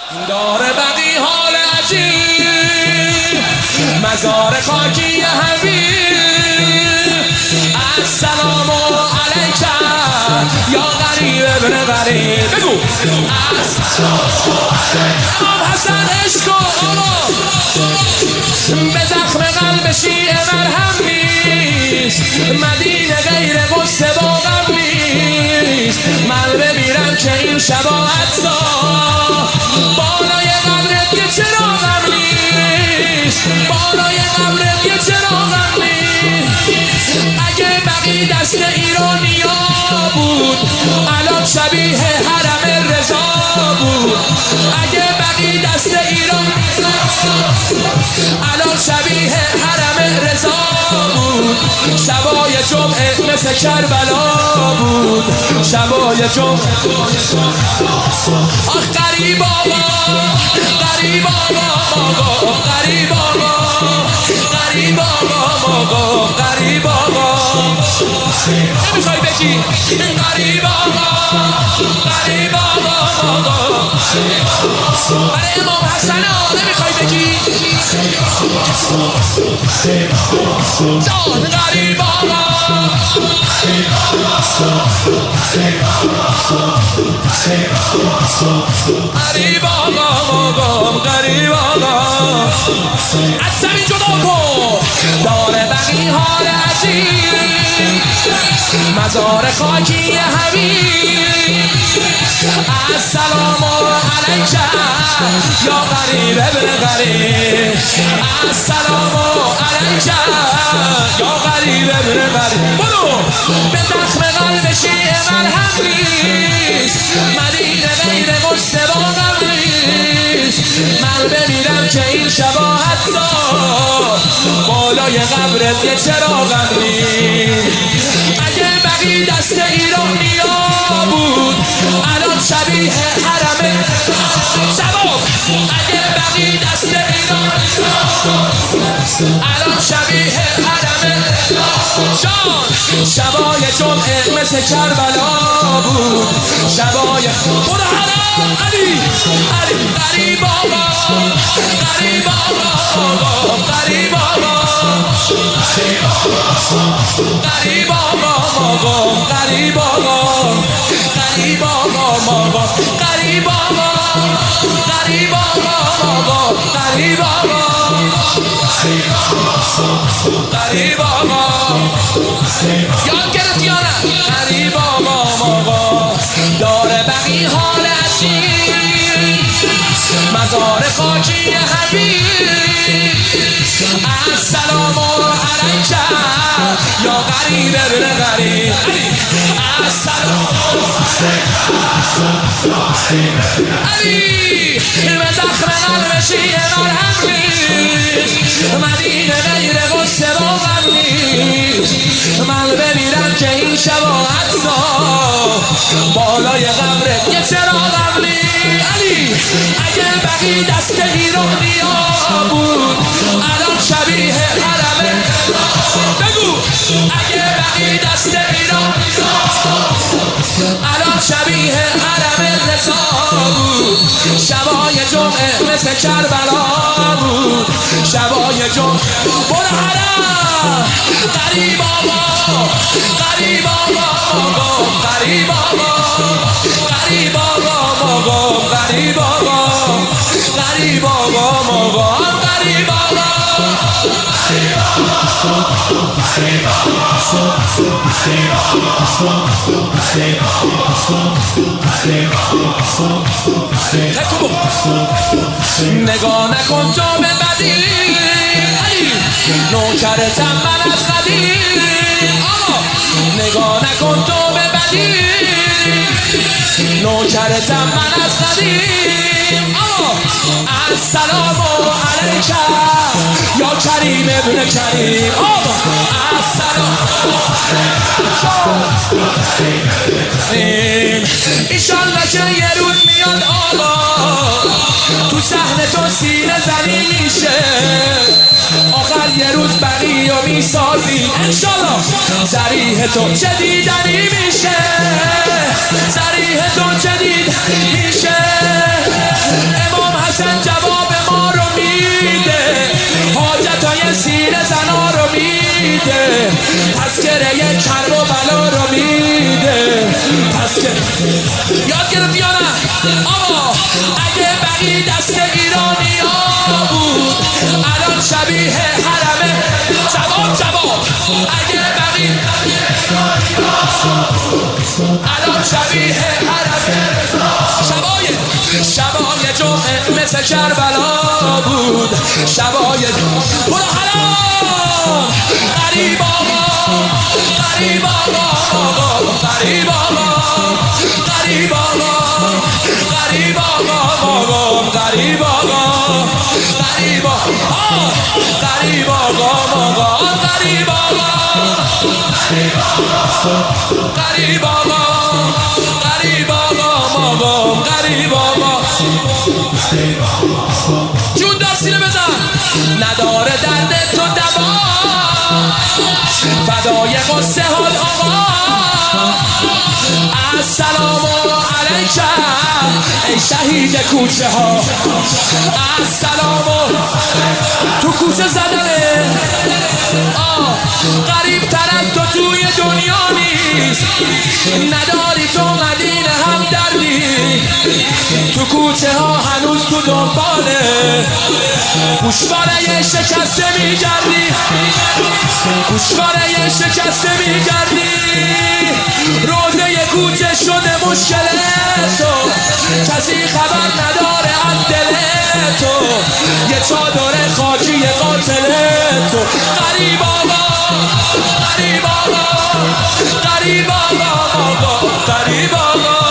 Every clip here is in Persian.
داره بقی حال عجیب، مزار خاکی حبیب. السلام علیک یا غریب ابن غریب. بگو امام حسن عشق آقا به زخم قلب شیعه مرهم نیست، مدینه غیر قصه با غم نیست. من بمیرم که این شباهت سا بالای قبرت که چرا غم نیست، بالای قبرت که چرا غم نیست. اگه بقی دست ایرانیا بود الان شبیه حرم رضا بود. اگه بقی دست ایران الان شبیه حرم رضا بود. شبای جمعه مثل کربلا بود، شبای جمعه. آخ غریب آقا، غریب آقا، غریب آقا، غریب آقا، غریب آقا. نمیخوای بگی غریب آقا، غریب آقا. برای امام حسن نمیخوای بگی جان غریب آقا. غریب آقا، غریب آقا. از زمین جدا کن. داره بقی حال عجیب، مزار خاکی حبیب. السلام علیک یا غریب ابن غریب. السلام علیک یا غریب ابن غریب. برو به زخم قلب شیعه مرهم نیست، مدینه غیر قصه با غم نیست. من بمیرم که این شباهت دار بالای قبرت یه چراغم نیست. اگه بقی دست ایرانیا بود الان شبیه حرم شباب. اگه بقی دست ایرانیا الان شبیه حرم جان. شبای جمعه مثل کربلا بود، شبای برو حرم علی علی. غریب آقا، غریب آقا، غریب آقا، غریب آقا، غریب آقا، غریب آقا، غریب آقا، غریب آقا، غریب آقا، غریب آقا. یاد گرفت یا نه؟ غریب آقا داره بقی حال عجیب، مزار خاکی حبیب. السلام علیک یا غریب ابن غریب. السلام علی به زخم قلب شیعه مرهم نیست، مدینه غیر قصه با غم نیست. من بمیرم که این شباهت سا بالای قبرت یه چراغم نیست. علی اگه بقی دست ایرانیا بود الان شبیه حرم. بگو اگه بقی دست ایرانیا الان شبیه حرم رضا بود. شبای جمعه مثل کربلا بود، شبای جمعه. برو حرم غریب آقا، غریب آقا، غریب آقا، غریب آقا، غریب آقا، غریب آقا، غریب آقا. نگاه نکن تو به بدی، نوکرتم من از قدیم. نگاه نکن تو به بدی، نوکرتم من از قدیم. السلام علیک یا کریم ابن کریم. السلام ایشالله که یه روز میاد آقا تو صحنه تو سینه زنی میشه، آخر یه روز بقی و میسازی انشالله. ذریح تو چه دیدنی میشه، ذریح تو چه دیدنی میشه. یاد گرفت یا نه؟ آقا اگه بقی دست ایرانی ها بود الان شبیه حرمه. جواب اگه بقی الان شبیه حرمه. شبای جمعه مثل کربلا بود. شبای برو حرام قریب آقا قریب آقا قریب آقا قریب آقا قریب آقا قریب آقا قریب آقا قریب آقا قریب آقا قریب آقا قریب آقا قریب آقا جون دار سینه بزن. نداره درد تو دوا فدای قصه حال آقا. السلام علیکم ای شهید کوچه ها. السلام تو کوچه زدنه. قریب تر از تو توی دنیا نیست. نداری تو مدینه هم دردی. تو کوچه ها هنوز تو دنباله گوشواره شکسته میگردی. گوشواره شکسته میگردی. روزه کوچه شده مشکل تو. کسی خبر نداره از دل تو. یه چادر خاکی قاتل تو. قریب آقا قریب آقا قریب آقا قریب آقا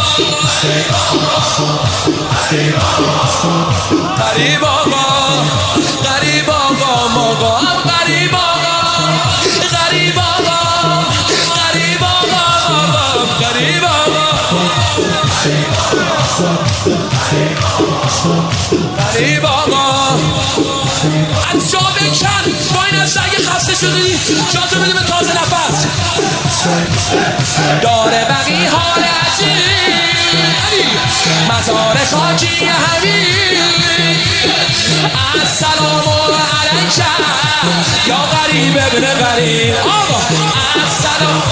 قریب آقا قریب آقا ماقا قریب آقا قریب آقا قریب آقا قریب آقا قریب آقا. از جا بکن با این از اگه خسته شدی جاتو بده به تازه نفس. داره بقی حال عجیب مزار خاکی همین. السلام علیکم یا غریب ابن غریب. آقا السلام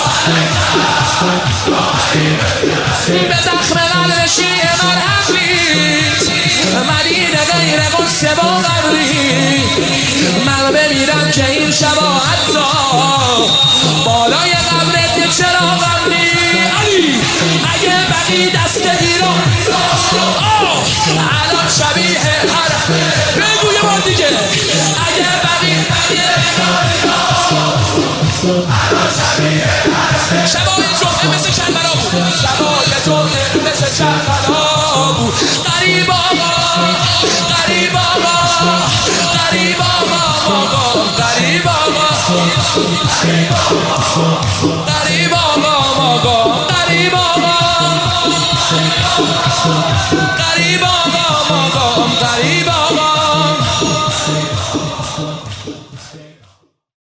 به زخم قلب شیعه مرهم نیست. مدینه غیر قصه با قبری. من بمیرم که این شبا حتی بالای قبرت چراغم نی. اگه بقی دست ایران الان شبیه حرم. بگو یه بار دیگه. اگه بقی شبای جمعه مثل کربلا بود. شبای جمعه مثل کربلا بود. قریب آقا قریب آقا قریب آقا قریب آقا